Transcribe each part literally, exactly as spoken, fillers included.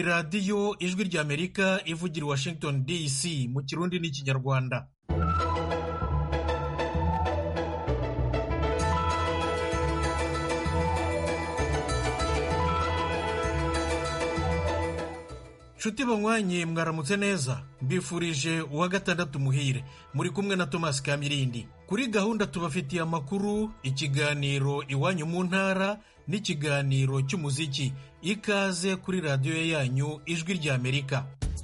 radiyo ijwi ry'Amerika ivugira i Washington D C mu Kirundi n'Ikinyarwanda. Nshuti banywanyi mwaramutse neza, mbifurije uwa gatandatu muhire. Muri kumwe na Thomas Kamirindi. Kuri gahunda tubafitiye amakuru, ikiganiro iwanyu mu ntara n'ikiganiro cy'umuziki. Ikaze kuri radiyo yanyu ijwi ry'Amerika.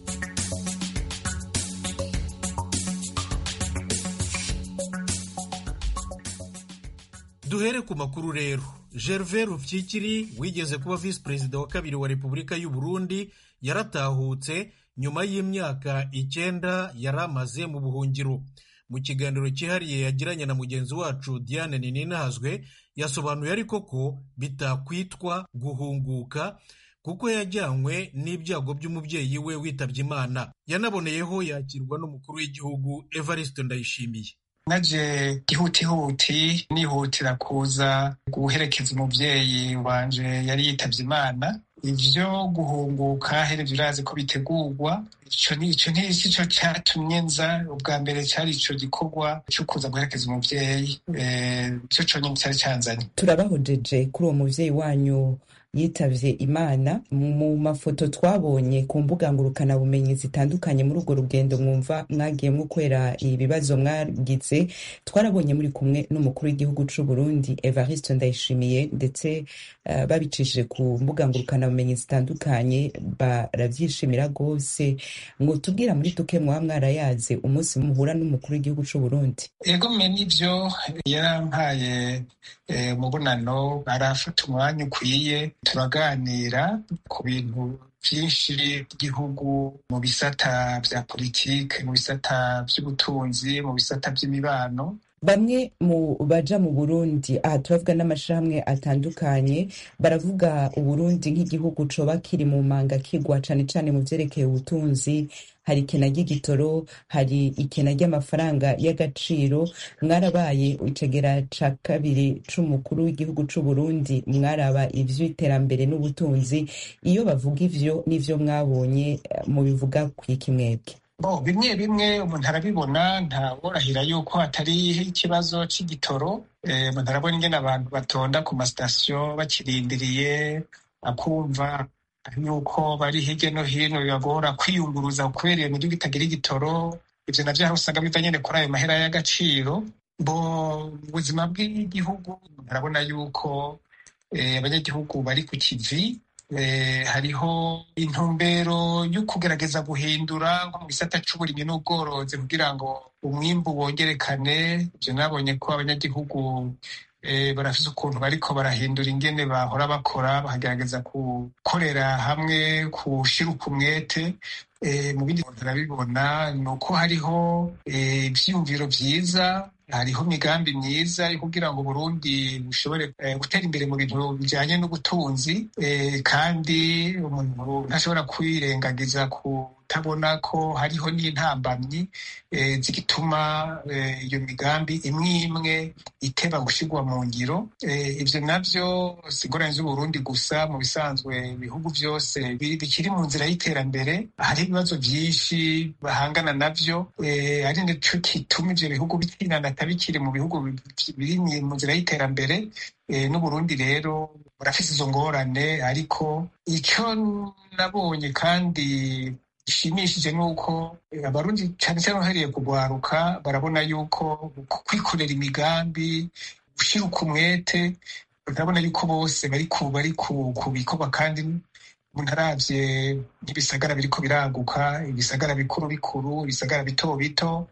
Duhere ku makuru rero. Gervais Rufyikiri wigeze kuba visi perezida wa kabiri wa Repubulika y'u Burundi yaratahutse nyuma y'imyaka icyenda yaramaze mu buhungiro. Mu kiganiro cyihariye yagiranye na mugenzi wacu Diane Nininahazwe, yasobanuye ariko ko bitakwitwa guhunguka kuko yajyanywe n'ibyago by'umubyeyi we witabye Imana. Yanaboneyeho yakirwa n'umukuru w'igihugu Evariste Ndayishimiye. Naje gihutihuti nihutira kuza guherekeza umubyeyi wanje yari yitabye Imana. Ivyo guhunguka herevye urazi ko bitegurwa, ico ni ico ntisi co catumye nza. Ubwa mbere cari ico gikorwa cyo kuza guherekeza umuvyeyi, eh cyo conyine cyari canzanye. Turabahojeje kuri uwo muvyeyi wanyu yitavye Imana. Mu mafoto twabonye ku mbuga ngurukana bumenyi zitandukanye muri urwo rugendo mwumva mwagiyemwo kwera ibibazo mwagize, twarabonye muri kumwe n'umukuru w'igihugu c'u Burundi Evariste Ndayishimiye, ndetse uh, babicishije ku mbuga ngurukana bumenyi zitandukanye baravyishimira gose. Ngo tubwira muri tuke mwa mwarayaze umunsi muhura n'umukuru w'igihugu c'u Burundi. Ego me nivyo yarampaye eh, umubonano, arafata umwanya ukwiye turaganira ku bintu vyinshi by'igihugu, mu bisata vya politike, mu bisata vy'ubutunzi, mu bisata vy'imibano. Bamwe mu baja mu Burundi, aha turavuga n'amashirahamwe atandukanye, baravuga Uburundi nk'igihugu coba kiri mu manga kigwa cane cane mu vyerekeye ubutunzi. Hari ikena ry'igitoro, hari ikena ry'amafaranga y'agaciro. Mwarabaye icegera ca kabiri c'umukuru w'igihugu c'u Burundi, mwaraba ivy'iterambere n'ubutunzi. Iyo bavuga ivyo n'ivyo mwabonye, mu bivuga kwiki mwebwe? Bo bimwe bimwe umuntu arabibona, ntaworahira yuko hatari ikibazo c'igitoro. Eh, umuntu arabona ingene abantu batonda ku masitasiyo bakirindiriye, akumva yuko bari hirya no hino bibagora kwiyunguruza kubera iyo miduga itagira igitoro. Ivyo navyo aho usanga biva nyene kuri ayo mahera y'agaciro. Bo ubuzima bw'igihugu arabona yuko eh, abanyagihugu bari ku kivi. Eh, hariho intumbero yo kugerageza guhindura nko mu gisata c'uburimyi n'ubworozi kugira ngo umwimbu wongerekane. Ivyo nabonye ko abanyagihugu eh, barafise ukuntu bariko barahindura ingene bahora bakora, bakagerageza gukorera hamwe, kushira umwete. Eh, mu bindi bintu arabibona nuko hariho ivyiyumviro eh, vyiza, hariho imigambi myiza yo kugira ngo Burundi bushobore eh, gutera imbere mu bintu bijanye n'ubutunzi. Eh, kandi umuntu ntashobora kwirengagiza kutabona ko hariho n'intambamyi eh, zigituma eh, iyo migambi imwe imwe iteba gushirwa mu ngiro. Eh, ivyo navyo si ingorane z'Uburundi gusa, mu bisanzwe ibihugu vyose bikiri mu nzira y'iterambere hari ibibazo vyinshi bahangana navyo. Eh, ari nico kituma ivyo bihugu bikinana bikiri mu bihugu biri mu nzira y'iterambere. E, n'Uburundi rero burafise izo ngorane, ariko icyo nabonye kandi gishimishije nuko abarundi cane cane uhereye kugwaruka barabona yuko kwikorera imigambi, gushira umwete, urabona yuko bose bari ku bari ku bikorwa. kandi umuntu aravye nk'ibisagara biriko biraguka, ibisagara bikuru bikuru, ibisagara bito bito,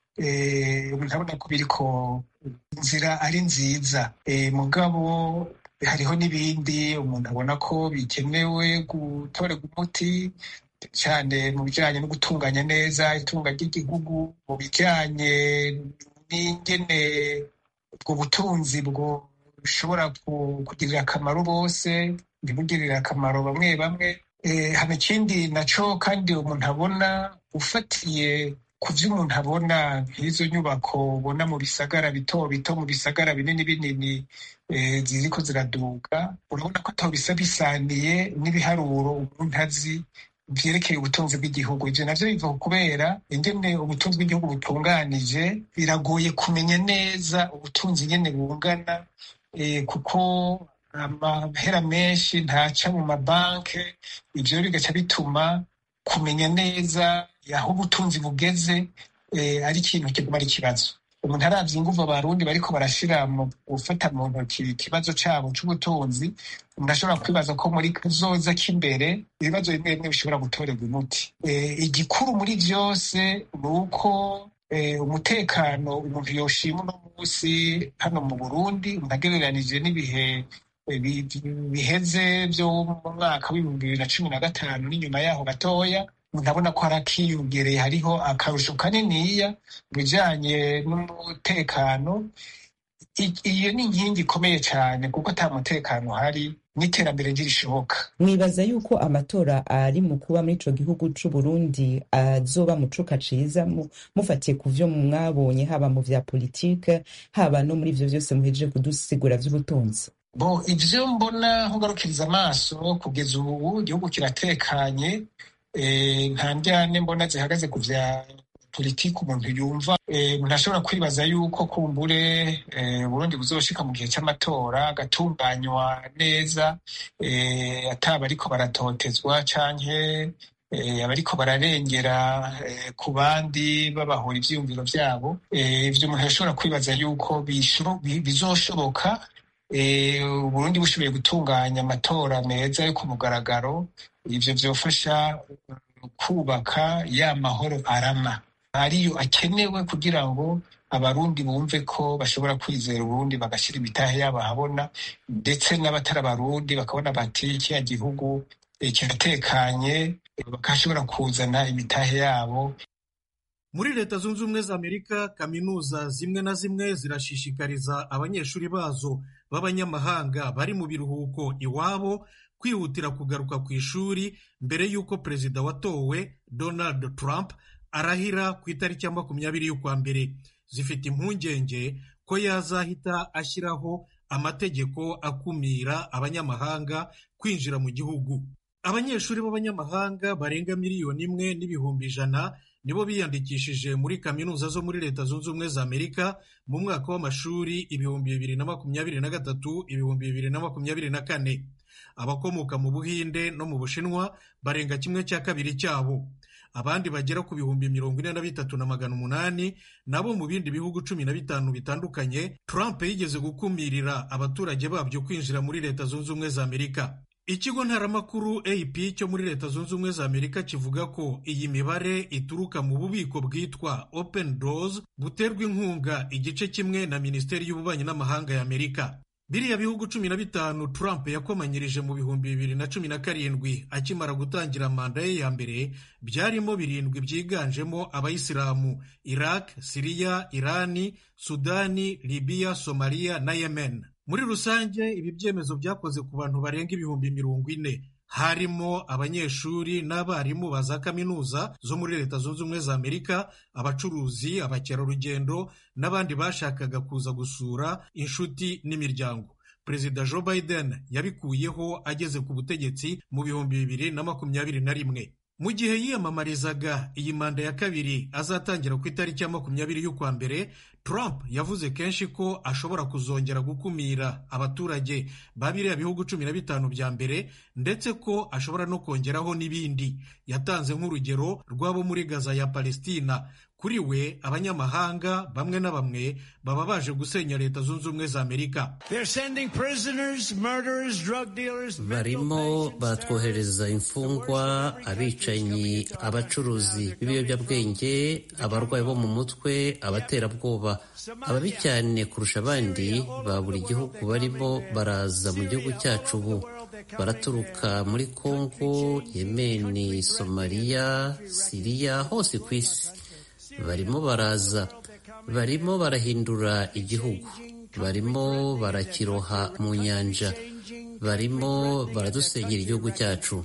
Eh, umuntu abona ko biriko inzira ari nziza. Eh, mugabo hariho n'ibindi umuntu abona ko bikenewe gutorerwa umuti, cyane mu bijanye no gutunganya neza itunga ry'igihugu, mu bijanye n'ingene ubwo butunzi bwo bushobora kugirira akamaro bose, ntibugirire akamaro bamwe bamwe. Eh, hano ikindi naco kandi umuntu abona ufatiye ku vyo umuntu abona nk'izo nyubako ubona mu bisagara bito bito mu bisagara binini binini eh, ziriko ziraduga, urabona ko atabo bisa bisaniye n'ibiharuro umuntu azi vyerekeye ubutunzi bw'igihugu. Ivyo navyo biva kubera ingene ubutunzi bw'igihugu butunganije, biragoye kumenya neza ubutunzi nyene bungana, eh, kuko amahera menshi ntaca mu mabanke. Ivyo bigaca bituma kumenya neza aho ubutunzi bugeze eh, ari ikintu kiguma ari ikibazo. Umuntu aravye inguvu abarundi bariko barashira mu gufata mu ntoki ikibazo cabo c'ubutunzi, umuntu ashobora kwibaza ko muri kazoza k'imbere ibibazo bimwe bimwe bishobora gutorerwa umuti. Eh, igikuru muri vyose ni uko eh, umutekano umuntu yoshima uno musi hano mu Burundi, umuntu agereranije n'ibihe biheze vyo mu mwaka w'ibihumbi bibiri na cumi na gatanu n'inyuma yaho gatoya, ndabona ko harakiyongereye, hariho akarusho kaniniya bijanye n'umutekano. Iyo ni inkingi ikomeye cyane, kuko ata mutekano hari n'iterambere ntirishoboka. Mwibaza yuko amatora ari mu kuba muri ico gihugu c'u Burundi azoba mu cuka ciza, mufatiye ku vyo mwabonye haba mu vya politike haba no muri ivyo vyose muhejeje kudusigura vy'ubutunzi? Bo ivyo mbona nkugarukiriza amaso kugeza ubu igihugu kiratekanye, eh, nta njyane mbona zihagaze ku vya politiki umuntu yumva. Eh, umuntu ashobora kwibaza yuko kumbure eh, Burundi buzoshika mu gihe c'amatora agatunganywa neza, eh, ataba ariko baratotezwa canke eh, abariko bararengera eh, ku bandi babahora ivyiyumviro vyabo. Eh, ivyo umuntu ashobora kwibaza yuko bizoshoboka Burundi bushoboye gutunganya amatora meza yo ku mugaragaro. Ivyo vyofasha kubaka ya mahoro arama ariyo akenewe kugira ngo abarundi bumve ko bashobora kwizera Uburundi bagashira imitahe yabo ahabona, ndetse n'abatari abarundi bakabona bati kiya gihugu kiratekanye, bakashobora kuzana imitahe yabo. Muri Leta Zunze Ubumwe za Amerika, kaminuza zimwe na zimwe zirashishikariza abanyeshuri bazo b'abanyamahanga bari mu biruhuko iwabo kwihutira kugaruka ku ishuri mbere y'uko perezida watowe Donald Trump arahira ku itariki ya makumyabiri y'ukwa mbere. Zifite impungenge ko yazahita ashyiraho amategeko akumira abanyamahanga kwinjira mu gihugu. Abanyeshuri b'abanyamahanga barenga miliyoni imwe n'ibihumbi ijana nibo biyandikishije muri kaminuza zo muri Leta Zunze Ubumwe za Amerika mu mwaka w'amashuri ibihumbi bibiri na makumyabiri na gatatu ibihumbi bibiri na makumyabiri na kane. Abakomoka mu Buhinde no mu Bushinwa barenga kimwe cya kabiri cyabo. Abandi bagera ku bihumbi mirongo ine na bitatu na magana umunani nabo mu bindi bihugu cumi na bitanu bitandukanye Trump yigeze gukumirira abaturage babyo kwinjira muri Leta Zunze Ubumwe za Amerika. Ikigo ntaramakuru A P cyo muri Leta Zunze Ubumwe za Amerika kivuga ko iyi mibare ituruka mu bubiko bwitwa Open Doors buterwa inkunga igice kimwe na Minisiteri y'Ububanyi n'Amahanga ya Amerika. Biriya bihugu cumi na bitanu Trump yakomanyirije mu bihumbi bibiri na cumi na karindwi akimara gutangira manda ye ya mbere byarimo birindwi byiganjemo abayisilamu: Iraq, Siriya, Irani, Sudani, Libya, Somalia na Yemen. Muri rusange ibi byemezo byakoze ku bantu barenga ibihumbi mirongo ine, harimo abanyeshuri n'abarimu ba za kaminuza zo muri Leta Zunze Ubumwe za Amerika, abacuruzi, abakerarugendo n'abandi bashakaga kuza gusura inshuti n'imiryango. Perezida Joe Biden yabikuyeho ageze ku butegetsi mu bihumbi bibiri na makumyabiri na rimwe. Mu gihe yiyamamarizaga iyi manda ya kabiri azatangira ku itariki ya makumyabiri y'ukwa mbere, Trump yavuze kenshi ko ashobora kuzongera gukumira abaturage ba biriya bihugu cumi na bitanu bya mbere, ndetse ko ashobora no kongeraho n'ibindi. Yatanze nk'urugero rw'abo muri Gaza ya Palestina. Kuri we abanyamahanga bamwe na bamwe baba baje gusenya Leta Zunze Ubumwe za Amerika. Barimo batwohereza imfungwa, abicanyi, abacuruzi b'ibiyobyabwenge, abarwayi bo mu mutwe, abaterabwoba. Ababi cyane kurusha abandi ba buri gihugu barimo baraza mu gihugu cyacu ubu. Baraturuka muri Kongo, Yemeni, Somaliya, Siriya, hose ku isi. Barimo baraza, barimo barahindura igihugu, barimo barakiroha mu nyanja, barimo baradusenyera igihugu cyacu.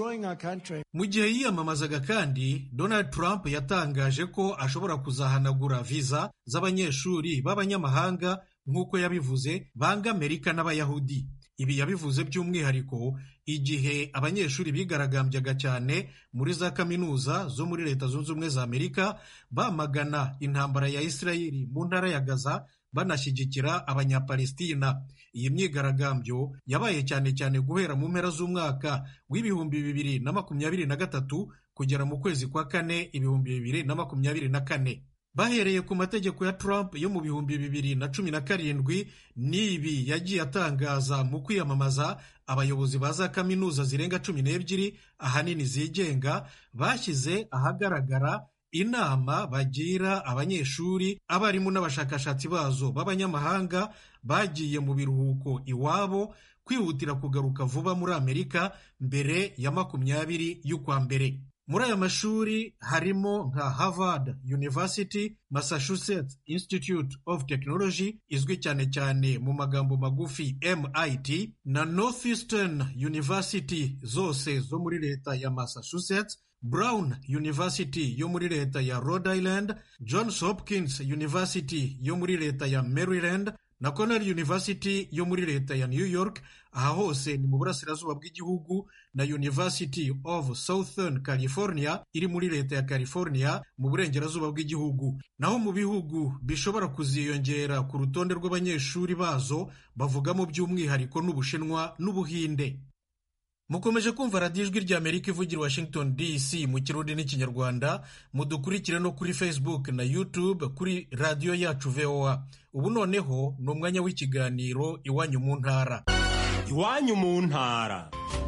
Mu gihe yiyamamazaga kandi, Donald Trump yatangaje ko ashobora kuzahanagura viza z'abanyeshuri b'abanyamahanga nk'uko yabivuze banga Amerika n'Abayahudi. Ibi yabivuze by'umwihariko igihe abanyeshuri bigaragambyaga cyane muri za kaminuza zo muri Leta Zunze Ubumwe za Amerika bamagana intambara ya Isirayeli mu ntara ya Gaza, banashyigikira Abanyapalestina. Iyi myigaragambyo yabaye cyane cyane guhera mu mpera z'umwaka w'ibihumbi bibiri na makumyabiri na gatatu kugera mu kwezi kwa kane ibihumbi bibiri na makumyabiri na kane. Bahereye ku mategeko ya Trump yo mu bihumbi bibiri na cumi na karindwi, n'ibi yagiye atangaza mu kwiyamamaza, abayobozi ba za kaminuza zirenga cumi n'ebyiri ahanini zigenga bashyize ahagaragara inama bagira abanyeshuri, abarimu n'abashakashatsi bazo b'abanyamahanga bagiye mu biruhuko iwabo kwihutira kugaruka vuba muri Amerika mbere ya makumyabiri y'ukwa mbere. Muri aya mashuri harimo nka Harvard University, Massachusetts Institute of Technology izwi cyane cyane mu magambo magufi M I T, na Northeastern University zose zo muri leta ya Massachusetts, Brown University yo muri leta ya Rhode Island, Johns Hopkins University yo muri leta ya Maryland na Cornell University yo muri leta ya New York. Aha hose ni mu burasirazuba bw'igihugu, na University of Southern California iri muri leta ya California mu burengerazuba bw'igihugu. Naho mu bihugu bishobora kuziyongera ku rutonde rw'abanyeshuri bazo bavugamo by'umwihariko n'Ubushinwa n'Ubuhinde. Mukomeje kumva radiyo ijwi rya Amerika ivugira Washington D C mu Kirundi n'Ikinyarwanda. Mudukurikire no kuri Facebook na YouTube kuri radiyo yacu V O A. Ubu noneho ni umwanya w'ikiganiro Iwanyu mu Ntara. Iwanyu mu Ntara.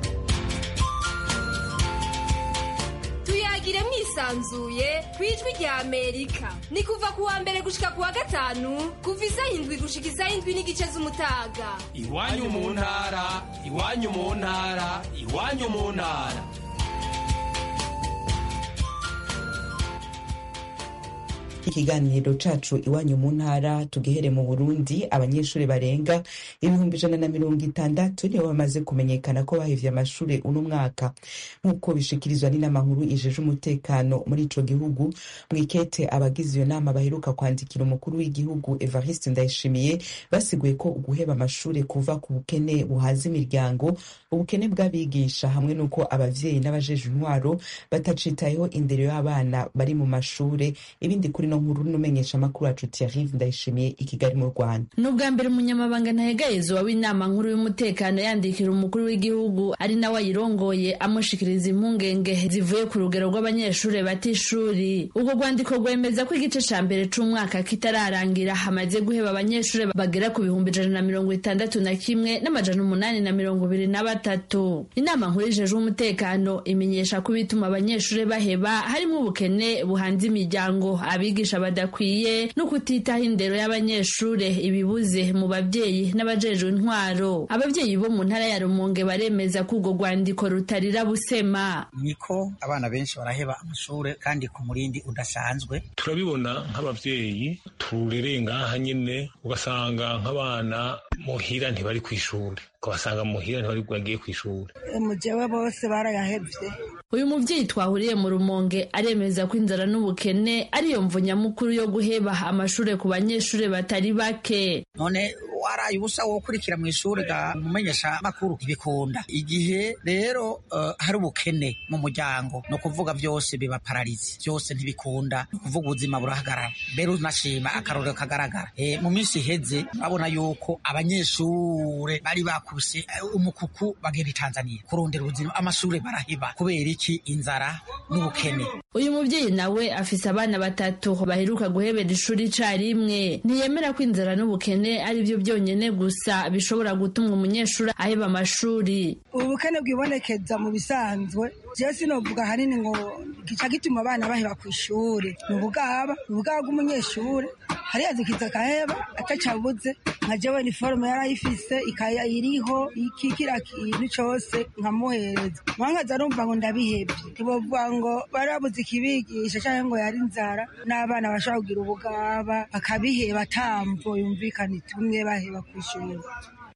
Tuyagire mwisanzuye kwijwi rya Amerika. Ni kuva kuwa mbere gushika kuwa gatanu, kuva isaha indwi gushika isaha indwi n'igice z'umutaga. Iwanyu mu Ntara, Iwanyu mu Ntara, Iwanyu mu Ntara. Ikiganiro cacu Iwanyu mu Ntara tugihere mu Burundi. Abanyeshuri barenga ibihumbi ijana na mirongo itandatu nibo bamaze kumenyekana ko bahevye amashure uno mwaka, nk'uko bishikirizwa n'inama nkuru ijeje umutekano muri ico gihugu. Mwikete abagize iyo nama baheruka kwandikira umukuru w'igihugu Evariste Ndayishimiye basiguye ko uguheba amashure kuva ku bukene buhaza imiryango, ubukene bw'abigisha hamwe n'uko abavyeyi n'abajeje intwaro batacitayeho indero y'abana bari mu mashure. Ibindi kuri no nkuru n'umenyesha makuru wacu Thierry Ndayishimiye i Kigali mu Rwanda. N'ubwa mbere umunyamabanga ntahegayezo w'inama nkuru y'umutekano yandikira umukuru w'igihugu ari nawe ayirongoye amushikiriza impungenge zivuye ku rugero rw'abanyeshure batishuri. Ubwo rwandiko rwemeza ko igice ca mbere c'umwaka kitararangira hamaze guheba abanyeshure bagera ku bihumbi ijana na mirongo itandatu na kimwe n'amajana umunani na mirongo ibiri na batatu. Inama nkuru ijeje umutekano imenyesha ko bituma abanyeshure baheba harimo ubukene buhanze imiryango, abigisha badakwiye no kutitaho indero y'abanyeshure, ibibuze mu bavyeyi n'abajejwe intwaro. Abavyeyi bo mu ntara ya Rumonge baremeza ko urwo rwandiko rutarira busema. Niko abana benshi baraheba amashure kandi ku murindi udasanzwe. Turabibona nk'abavyeyi turereye ngaha nyene, ugasanga nk'abana muhira ntibari kw'ishure, ukabasanga muhira ntibari bagiye kw'ishure. Mujewe bose barayahevye. Uyu muvyeyi twahuriye mu Rumonge aremeza ko inzara n'ubukene ariyo mvo nyamukuru yo guheba amashure ku banyeshure batari bake. None waraye ubusa wo kurikira mu ishure ga mumenyesha makuru ibikunda. Igihe rero uh, hari ubukene mu muryango no kuvuga byose biba paralize, byose ntibikunda, no kuvuga ubuzima burahagarara. Mbere unashima akarorero kagaragara. E, mu minsi iheze babona yuko abanyeshure bari bakubise uh, umukuku bagenda Tanzania kurondera ubuzima, amashure baraheba kubera iki? Inzara n'ubukene. Uyu muvyeyi nawe afise abana batatu baheruka guhebera ishuri carimwe. Ntiyemera ko inzara n'ubukene ari byo byonyene gusa bishobora gutuma umunyeshuri aheba amashuri. Ubukene bwibonekeza mu bisanzwe, je sinovuga hanini ngo gica gituma abana baheba ku ishuri. Mu bugaba, mu bugaba bw'umunyeshuri hari azikiza kaheba atacabuze, nka jewe ni forme yarayifise ikaya iriho ikikira kintu cose nkamuhereza. Mwangaza rumva ngo ndabihebye. Tibovuga ngo barabuze ikibigisha cyangwa ngo yari inzara, n'abana bashobora kugira ubugaba bakabiheba tambo yumvikana itumwe baheba ku ishuri.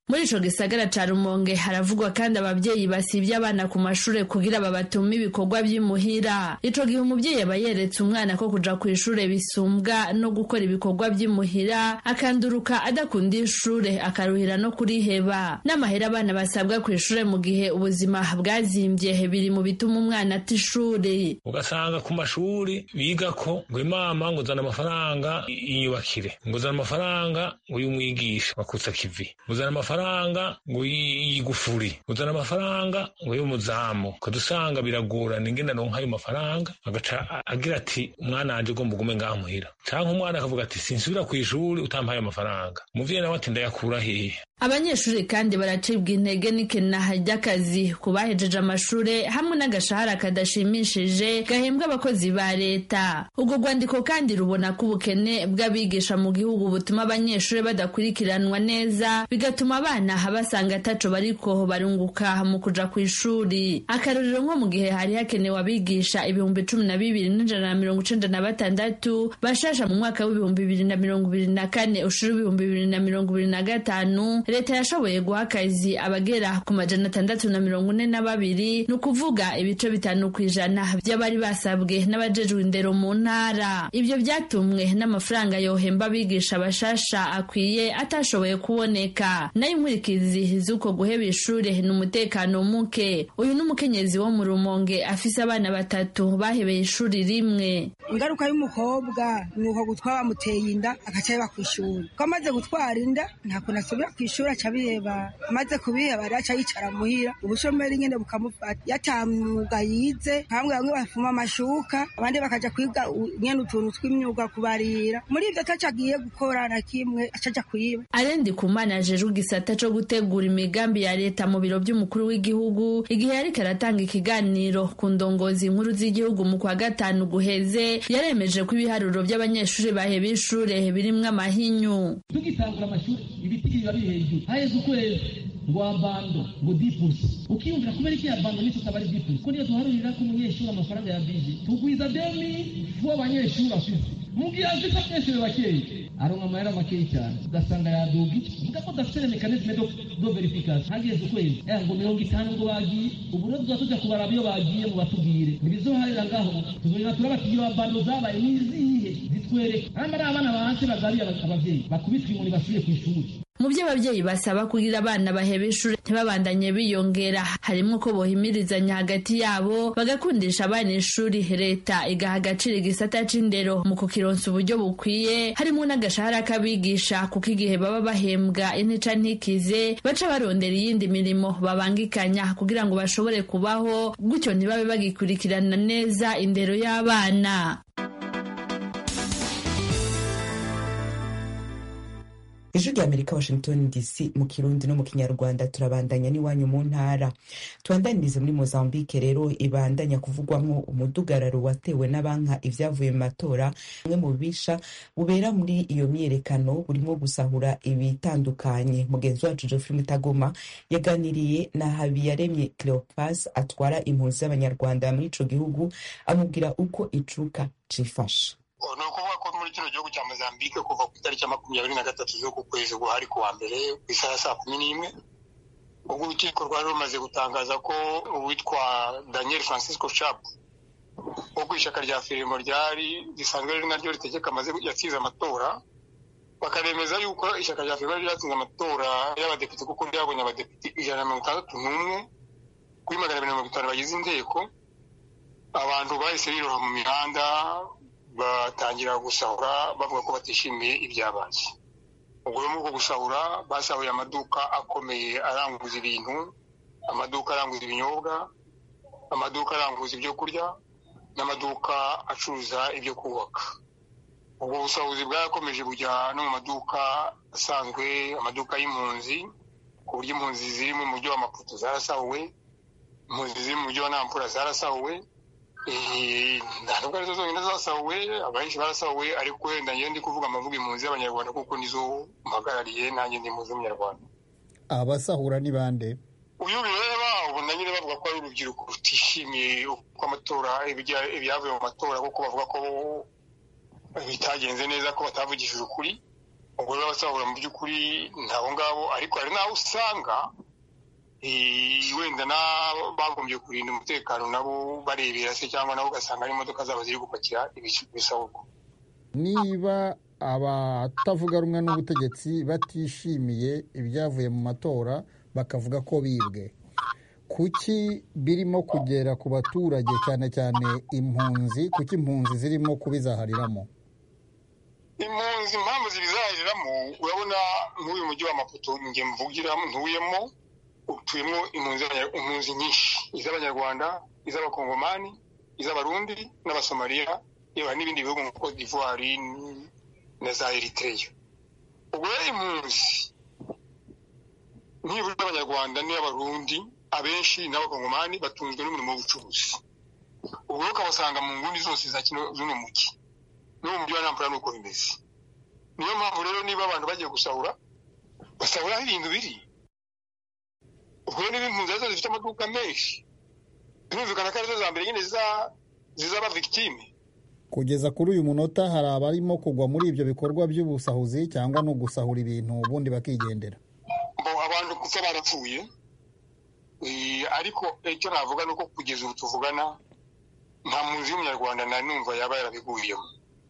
muri ico gisagara ca Rumonge haravugwa kandi abavyeyi basivye abana ku mashure kugira babatume ibikorwa vy'imuhira. Ico gihe umuvyeyi aba yeretse umwana ko kuja kw'ishure bisumbwa no gukora ibikorwa vy'imuhira, akanduruka adakunda ishure akaruhira no kuriheba. N'amahera abana basabwa kw'ishure mu gihe ubuzima bwazimvye biri mu bituma umwana ata ishure. Ugasanga ku mashuri biga ko ngo imama ngo zana amafaranga inyubakire, ngo zana amafaranga ngo y'umwigisha bakutsa kivi, ngo zana amafaranga ngo yigufuri, ngo zana amafaranga ngo y'umuzamu. Kadusanga biragorana ingene no nkayo mafaranga, agaca agira ati umwana anje ugomba gume ngaha muhira, canke umwana akavuga ati sinsubira kw'ishuri utampaye amafaranga. Umuvyeyi nawe ati ndayakura hehe? Abanyeshuri kandi baracibwa intege n'ikenaha ry'akazi ku bahejeje amashure hamwe n'agashahara kadashimishije gahembwa abakozi ba leta. Ubwo rwandiko kandi rubona ko ubukene bw'abigisha mu gihugu butuma abanyeshuri badakurikiranwa neza, bigatuma abana basanga ataco bariko barunguka mu kuja kw'ishuri. Akarorero nko mu gihe hari hakenewe abigisha ibihumbi cumi na bibiri n'ijana na mirongo icenda na batandatu bashasha mu mwaka w'ibihumbi bibiri na mirongo ibiri na kane ushira ibihumbi bibiri na mirongo ibiri na gatanu, leta yashoboye guha akazi abagera ku majana atandatu na mirongo ine na babiri, ni ukuvuga ibice bitanu kw'ijana vy'abari basabwe n'abajejwe indero mu ntara. Ivyo vyatumwe n'amafaranga yohemba abigisha bashasha akwiye atashoboye kuboneka. Nayo inkurikizi z'uko guheba ishure ni umutekano muke. Uyu n'umukenyezi wo mu Rumonge afise abana batatu bahebeye ishuri rimwe. Ingaruka y'umukobwa ni uko gutwara bamuteye inda agaca yeba kw'ishuri, ko amaze gutwara inda ntabwo nasubira kw'ishuri aca biheba, amaze kubiheba araca yicara muhira, ubushomeri nyene bukamufata. Yatamwuga yize, bamwe bamwe bafuma amashuka, abandi bakaja kwiga nyene utuntu tw'imyuga kubarira. Muri ivyo ataco agiye gukora na kimwe acaja kwiba. Arendi Kumana ajejwe igisata co gutegura imigambi ya leta mu biro vy'umukuru w'igihugu igihe yariko aratanga ikiganiro ku ndongozi inkuru z'igihugu mu kwa gatanu guheze, yaremeje ko ibiharuro vy'abanyeshuri baheba ishure birimwo amahinyu. Tugitangura amashuri ibiti biba biri hejuru, haheze ukwezi ngo abando ngo dipusi, ukiyumvira kubera iki abando nico tabari dipusi, ko niyo duharurira ko umunyeshuri amafaranga ya bije tugwiza demi vuba abanyeshuri afise mugihe afise abanyeshuri bakeyi aronka amahera makeyi cyane, ugasanga yaduga iki muga ko dafite mekanisme do do verification. Hageze ukwezi eh ngo mirongo itanu ngo bagiye, ubu rero tuzaja kubaraba iyo bagiye mu batubwire nibizoharira ngaho, tuzongera turabati iyo abando zabaye nizihe zitwereke amara abana bahanse bazariye abavyeyi bakubitwa inkoni basubiye kw'ishuri. Mu byo abavyeyi basaba kugira abana baheba ishuri ntibabandanye biyongera harimo ko bohimirizanya hagati yabo bagakundisha abana ishuri, leta igaha agaciro igisata c'indero mu kukironsa uburyo bukwiye harimo n'agashahara k'abigisha, kuko igihe baba bahembwa intica ntikize baca barondera iyindi mirimo babangikanya kugira ngo bashobore kubaho, gutyo ntibabe bagikurikirana neza indero y'abana. Ijwi rya Amerika, Washington D C, mu Kirundi no mu Kinyarwanda. Turabandanya n'iwanyu mu ntara. Tubandanirize muri Mozambique rero ibandanya kuvugwamwo umudugararo watewe n'abanka ivyavuye mu matora. Bamwe mu bisha bubera muri iyo myerekano burimo gusahura ibitandukanye. Mugenzi wacu Geoffrey Mutagoma yaganiriye na Habiyaremye Cleopas atwara impunzi z'abanyarwanda muri ico gihugu, amubwira uko icuka cifashe. Ni ukuvuga ko muri kino gihugu cya Mozambique kuva ku itariki ya makumyabiri na gatatu z'uku kwezi guhari ku wa mbere ku isaha saa kumi n'imwe ubwo urukiko rwari rumaze gutangaza ko uwitwa Daniel Francisco Chapo wo ku ishyaka rya Frelimo ryari risanzwe ari naryo ritegeka amaze yatsinze amatora, bakaremeza yuko ishyaka rya Frelimo ryatsinze amatora y'abadepite kuko ryabonye abadepite ijana na mirongo itandatu n'umwe kuri magana abiri na mirongo itanu bagize inteko. Abantu bahise biroha mu mihanda batangira gusahura bavuga ko batishimiye ibyabaye. Ubwo rero mu gusahura basahuye amaduka akomeye aranguza ibintu, amaduka aranguza ibinyobwa, amaduka aranguza ibyo kurya n'amaduka acuruza ibyo kubaka. Ubwo busahuzi bwarakomeje bujya no mu maduka asanzwe, amaduka y'impunzi, ku buryo impunzi ziri mu mujyi wa Maputo zarasahuwe, impunzi ziri mu mujyi wa Nampula zarasahuwe. Ntabwo arizo zonyine zasahuwe, abenshi barasahuwe, ariko wenda njyewe ndi kuvuga amavuga impunzi y'abanyarwanda kuko nizo mpagarariye, nanjye ndi impunzi y'umunyarwanda. Abasahura ni bande? Uyu bireba ubona nyine bavuga ko ari urubyiruko rutishimiye uko amatora ibyavuye mu matora, kuko bavuga ko bitagenze neza, ko batavugishije ukuri. ubwo rero abasahura mu by'ukuri ntabo ngabo, ariko hari n'aho usanga wenda bagombye kurinda umutekano nabo barebera se, cyangwa nabo ugasanga ari imodoka zabo ziri gupakira ibisahurwa. Niba abatavuga rumwe n'ubutegetsi batishimiye ibyavuye mu matora bakavuga ko bibwe, kuki birimo kugera ku baturage cyane cyane impunzi? Kuki impunzi zirimo kubizahariramo? Impunzi impamvu zibizahariramo, urabona nk'uyu mujyi wa Maputo nge mvugiramo ntuyemo, utuyemo impunzi nyinshi, iz'Abanyarwanda, iz'Abakongomani, iz'Abarundi n'Abasomaliya, yewe n'ibindi bihugu nka Cote d'Ivoire na za Eritrea. Ubwo rero impunzi nibura Abanyarwanda n'Abarundi abenshi n'Abakongomani batunzwe n'umurimo w'ubucuruzi. Ubwo ukabasanga mu nguni zose za kino z'uno mujyi, no mu mujyi wa Nampula nuko bimeze. Niyo mpamvu rero niba abantu bagiye gusahura, basahura ibintu biri. Ubwo rero n'impunzi zazo zifite amaduka menshi, birumvikana ko arizo za mbere nyine zizaba victime. Kugeza kuri uyu munota hari abarimo kugwa muri ibyo bikorwa by'ubusahuzi cyangwa no gusahura ibintu ubundi bakigendera? Abantu kufa barapfuye, ariko icyo navuga nuko kugeza ubu tuvugana nta mpunzi y'umunyarwanda na numva yaba yarabiguyemo.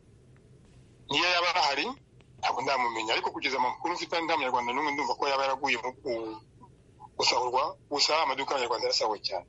Niyo yaba ahari ntabwo ndamumenya, ariko kugeza amakuru mfite nta munyarwanda n'umwe ndumva ko yaba yaraguye mu gusahurwa. Gusa amaduka y'Abanyarwanda yarasahuwe cyane.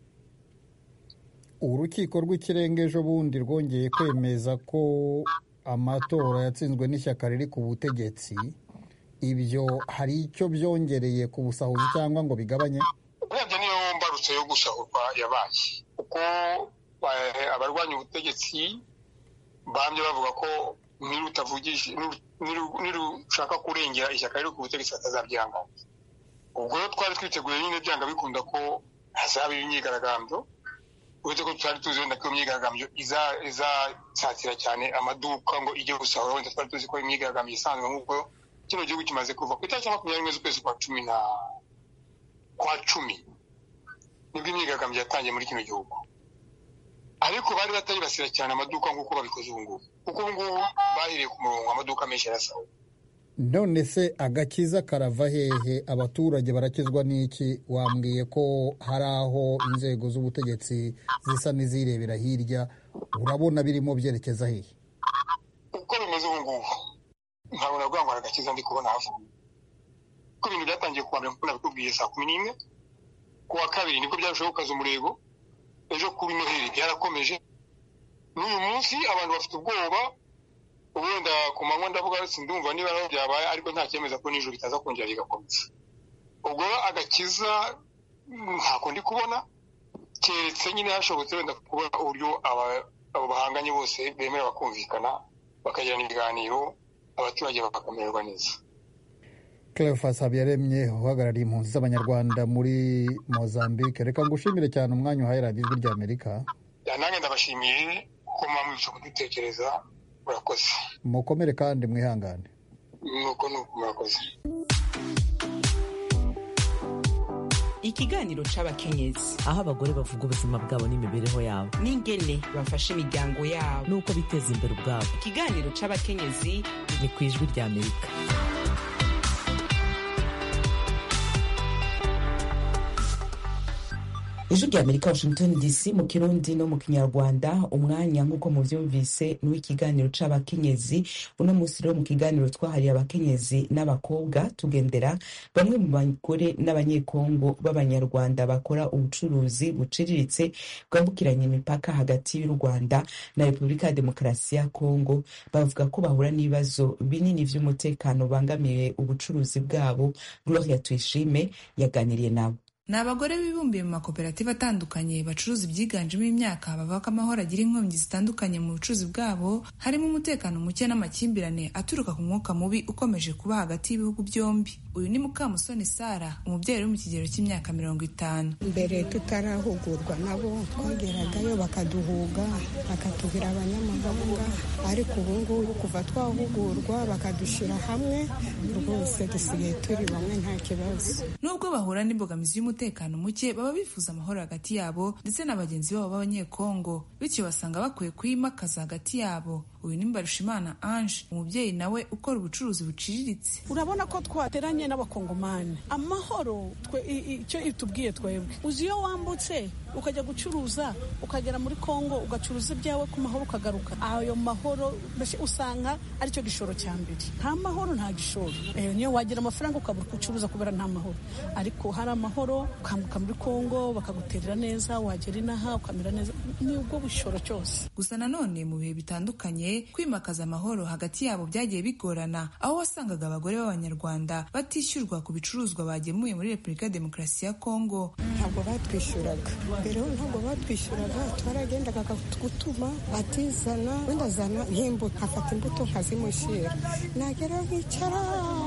Urukiko rw'ikirenga ejo bundi rwongeye kwemeza ko amatora yatsinzwe n'ishyaka riri ku butegetsi. Ibyo hari icyo byongereye ku busahuzi cyangwa ngo bigabanye? Urebye niyo mbarutso yo gusahurwa yabaye, kuko abarwanya ubutegetsi bambye bavuga ko nirutavugije nirushaka kurengera ishyaka riri ku butegetsi batazabyihangana. Ubwo rero twari twiteguye nyine byanga bikunda ko hazaba imyigaragambyo, uretse ko twari tuzi wenda ko imyigaragambyo izasatira cyane amaduka ngo ijye gusahura. Wenda twari tuzi ko imyigaragambyo isanzwe nk'uko kino gihugu kimaze kuva ku itariki makumyabiri n'imwe z'ukwezi kwa cumi na kwa cumi nibwo imyigaragambyo yatangiye muri kino gihugu, ariko bari bataribasira cyane amaduka nk'uko babikoze ubu ngubu, kuko ubu ngubu bahiriye ku murongo amaduka menshi yarasahuwe. None se agakiza karava hehe? Abaturage barakizwa n'iki? Wambwiye ko hari aho inzego z'ubutegetsi zisa n'izirebera hirya, urabona birimo byerekeza hehe? Uko bimeze ubu ngubu ntabwo navuga ngo agakiza ndi kubona hafi, kuko ibintu byatangiye kuwa mbere nk'uko nabikubwiye saa kumi n'imwe, kuwa kabiri nibwo byarushaho gukaza umurego, ejo kuri Noheli byarakomeje, n'uyu munsi abantu bafite ubwoba. Ubundi ku manywa ndavuga sindumva niba aho byabaye, ariko nta cyemeza ko nijoro bitaza kongera bigakomeza. Ubwo agakiza ntako ndi kubona, keretse nyine hashobotse wenda kubona uburyo abo bahanganye bose bemera bakumvikana, bakagirana ibiganiro, abaturage bakamererwa neza. Cleophas Habiyaremye uhagarariye impunzi z'Abanyarwanda muri Mozambique, reka ngushimire cyane umwanya uhaye radiyo ijwi ry'Amerika. Nanjye ndabashimiye ko mwamwishe kudutekereza. Murakoze. Mukomere kandi mwihangane. Nuko nuko murakoze. Ikiganiro c'abakenyezi, aho abagore bavuga ubuzima bwabo n'imibereho yabo, n'ingene bafasha imiryango yabo, nuko biteza imbere ubwabo. Ikiganiro c'abakenyezi ni ku ijwi ry'Amerika. Ijwi ry'Amerika, Washington D C, mu Kirundi no mu Kinyarwanda. Umwanya nk'uko muvyumvise ni w'ikiganiro c'abakenyezi. Uno munsi rero mu kiganiro twahariye abakenyezi n'abakobwa, tugendera bamwe mu bagore n'abanyekongo b'Abanyarwanda bakora ubucuruzi buciriritse bwambukiranya imipaka hagati y'u Rwanda na Repubulika ya Demokarasi ya Kongo. Bavuga ko bahura n'ibibazo binini vy'umutekano bangamiye ubucuruzi bwabo. Gloria Tuyishime yaganiriye nabo. Ni abagore bibumbiye mu makoperative atandukanye bacuruza ibyiganjemo imyaka, bavuga ko amahoro agira inkomyi zitandukanye mu bucuruzi bwabo, harimo umutekano muke n'amakimbirane aturuka ku mwuka mubi ukomeje kuba hagati y'ibihugu byombi. Uyu ni Mukamusoni Sara, umubyeyi uri mu kigero cy'imyaka mirongo itanu. Mbere tutarahugurwa nabo twageragayo bakaduhuga, bakatubwira abanyamahanga, ariko ubu ngubu kuva twahugurwa bakadushyira hamwe, rwose dusigaye turi bamwe nta kibazo. Nubwo bahura n'imbogamizi y'umutekano umutekano muke baba bifuza amahoro hagati yabo ndetse na bagenzi babo b'abanyekongo, bityo basanga bakwiye kuyimakaza hagati yabo. Uyu ni Mbarushimana Ange, umubyeyi nawe ukora ubucuruzi buciriritse. Urabona ko twateranye n'abakongomani, amahoro icyo itubwiye twebwe, uzi iyo wambutse ukajya gucuruza ukagera muri Kongo ugacuruza ibyawe ku mahoro ukagaruka, ayo mahoro usanga aricyo gishoro cya mbere. Nta mahoro nta gishoro, eh, niyo wagira amafaranga ukabura gucuruza kubera nta mahoro, ariko hari amahoro ukambuka muri Kongo bakaguterera neza, wagera inaha ukamera neza, ni ubwo bushoro cyose. Gusa nanone mu bihe bitandukanye kwimakaza amahoro hagati yabo byagiye bigorana, aho wasangaga abagore b'Abanyarwanda batishyurwa ku bicuruzwa bagemuye muri Repubulika ya Demokarasi ya Kongo. Ntabwo batwishyuraga mbere, ntabwo batwishyuraga, twaragendaga gutuma atizana wenda zana nk'imbuto, afata imbuto nkazimushyira, nagera nkicara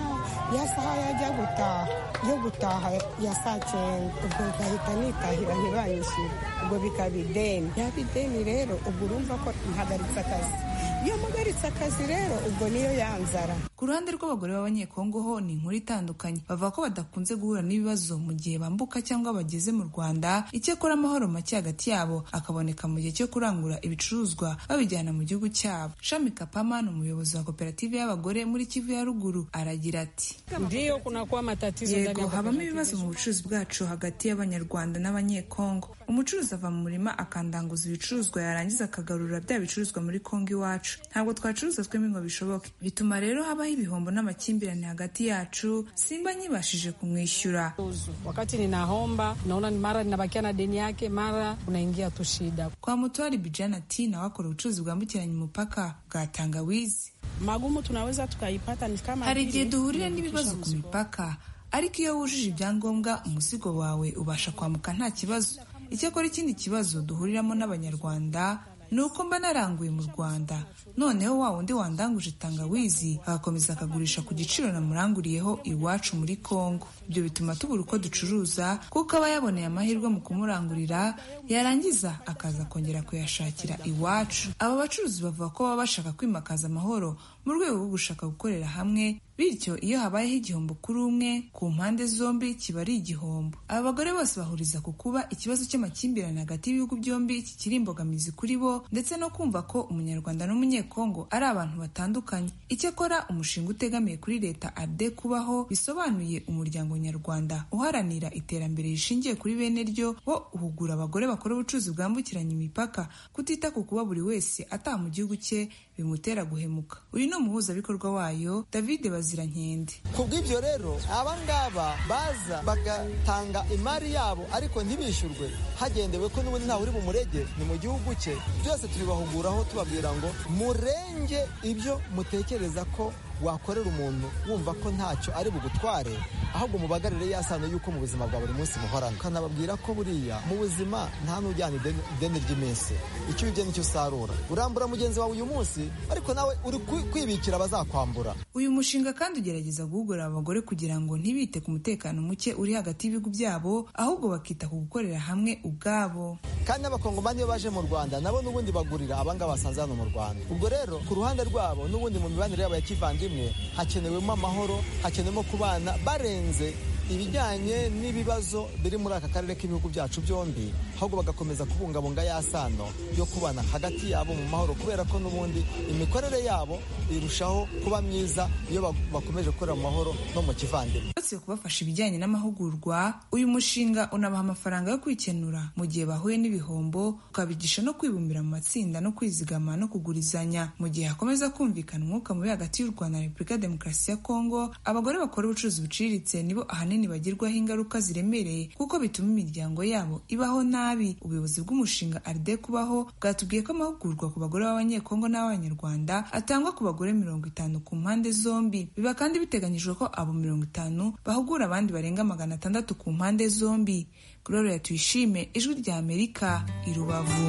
ya saha yajya gutaha yo gutaha ya saa cyenda, ubwo ngahita nitahira ntibanyishyura, ubwo bikaba ideni. Yaba ideni rero ubwo urumva ko mpagaritse akazi, iyo mpagaritse akazi rero ubwo niyo yanzara. Ku ruhande rw'abagore b'Abanyekongo ho ni inkuru itandukanye, bavuga ko badakunze guhura n'ibibazo mu gihe bambuka cyangwa bageze mu Rwanda, icyakora amahoro make hagati yabo akaboneka mu gihe cyo kurangura ibicuruzwa babijyana mu gihugu cyabo. Shami Kapama ni umuyobozi wa koperative y'abagore muri Kivu ya Ruguru, aragira ati: Ndiyo kunakuwa matatizo, yego habamo ibibazo mu bucuruzi bwacu hagati y'Abanyarwanda n'Abanyekongo. Umucuruzi ava mu murima akandanguza ibicuruzwa, yarangiza akagarura bya bicuruzwa muri Kongo iwacu. Ntabwo twacuruza twembi ngo bishoboke, bituma rero habaho ibihombo n'amakimbirane hagati yacu, simba nyibashije kumwishyura. Wakati ninahomba naona ni mara ninabakia na deni yake, mara unaingia tu shida. Kwa Mutwari Bijana ati nawe akora ubucuruzi bwambukiranya umupaka bwa tangawizi. Magumu tunaweza tukaipata ni kama hari igihe duhurira n'ibibazo ku mipaka, ariko iyo wujuje ibyangombwa umuzigo wawe ubasha kwambuka nta kibazo. Icyakora ikindi kibazo duhuriramo n'Abanyarwanda ni uko mba naranguye mu Rwanda, noneho wa wundi wandanguje tangawizi agakomeza akagurisha ku giciro namuranguriyeho iwacu muri Kongo. Ibyo bituma tubura uko ducuruza, kuko aba yaboneye amahirwe mu kumurangurira, yarangiza akaza kongera kuyashakira iwacu. Aba bacuruzi bavuga ko baba bashaka kwimakaza amahoro mu rwego rwo gushaka gukorera hamwe, bityo iyo habayeho igihombo kuri umwe, ku mpande zombi kiba ari igihombo. Aba bagore bose bahuriza ku kuba ikibazo cy'amakimbirane hagati y'ibihugu byombi kikiri imbogamizi kuri bo, ndetse no kumva ko Umunyarwanda n'Umunyekongo ari abantu batandukanye. Icyakora umushinga utegamiye kuri leta A R D kubaho, bisobanuye umuryango nyarwanda uharanira iterambere rishingiye kuri bene ryo, wo uhugura abagore bakora ubucuruzi bwambukiranya imipaka kutita ku kuba buri wese ataha mu gihugu cye bimutera guhemuka. Uyu ni umuhuzabikorwa wayo David Bazirankende. Kubw'ibyo rero abangaba baza bagatanga imari yabo ariko ntibishyurwe hagendewe ko n'ubundi ntawe uri mu murege ni mu gihugu cye, byose turibahuguraho tubabwira ngo murenge ibyo mutekereza ko wakorera umuntu wumva ko ntacyo ari bugutware, ahubwo mubagarire yasano yuko mu buzima bwa buri munsi muhorana. Kanababwira ko buriya mu buzima nta n'ujyana ideni ry'iminsi, icyo ubibye nicyo usarura. Urambura mugenzi wawe uyu munsi, ariko nawe uri kwibikira bazakwambura. Uyu mushinga kandi ugerageza guhugura abagore kugira ngo ntibite ku mutekano muke uri hagati y'ibihugu byabo, ahubwo bakita ku gukorera hamwe ubwabo. Kandi n'abakongomani iyo baje mu Rwanda nabo n'ubundi bagurira abangaba basanze hano mu Rwanda. Ubwo rero ku ruhande rwabo n'ubundi mu mibanire yabo ya kivandimwe hakenewemo amahoro, hakenewemo kubana barenze ibijyanye n'ibibazo biri muri aka karere k'ibihugu byacu byombi, ahubwo bagakomeza kubungabunga ya sano yo kubana hagati yabo mu mahoro, kubera ko n'ubundi imikorere yabo irushaho kuba myiza iyo bakomeje gukorera mu mahoro no mu kivandimwe. Uretse kubafasha ibijyanye n'amahugurwa, uyu mushinga unabaha amafaranga yo kwikenura mu gihe bahuye n'ibihombo, ukabigisha no kwibumbira mu matsinda no kwizigama no kugurizanya. Mu gihe hakomeza kumvikana umwuka mubi hagati y'u Rwanda na Repubulika ya Demokarasi ya Kongo, abagore bakora ubucuruzi buciriritse nibo ahanini bagirwaho ingaruka ziremereye, kuko bituma imiryango yabo ibaho nabi. Ubuyobozi bw'umushinga A R D kubaho bwatubwiye ko amahugurwa ku bagore b'Abanyekongo n'Abanyarwanda atangwa ku bagore mirongo itanu ku mpande zombi. Biba kandi biteganyijwe ko abo mirongo itanu bahugura abandi barenga magana atandatu ku mpande zombi. Gloria Tuyishime, Ijwi rya Amerika, i Rubavu.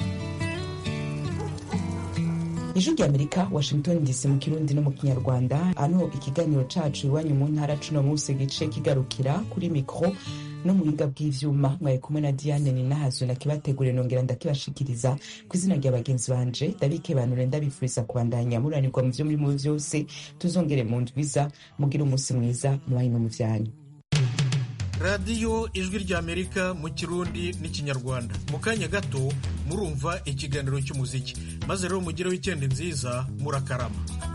Ijwi rya Amerika, Washington D C mu Kirundi no mu Kinyarwanda. Ano ikiganiro cacu iwanyu mu ntara cuno munsi gice kigarukira kuri mikro no mu buhinga bw'ivyuma. Mwaye kumwe na Diane Ninahazo na kibategure nongera ndakibashikiriza ku izina rya bagenzi banje. Dabike banure ndabifuriza kubandanya muranirwa mu vyo muri mu vyose. Tuzongere mu ndwiza, mugira umunsi mwiza, mwayi no mu vyanyu. radiyo ijwi ry'Amerika mu kirundi n'ikinyarwanda. Mu kanya gato murumva ikiganiro cy'umuziki, maze rero mugire wikendi nziza, murakarama.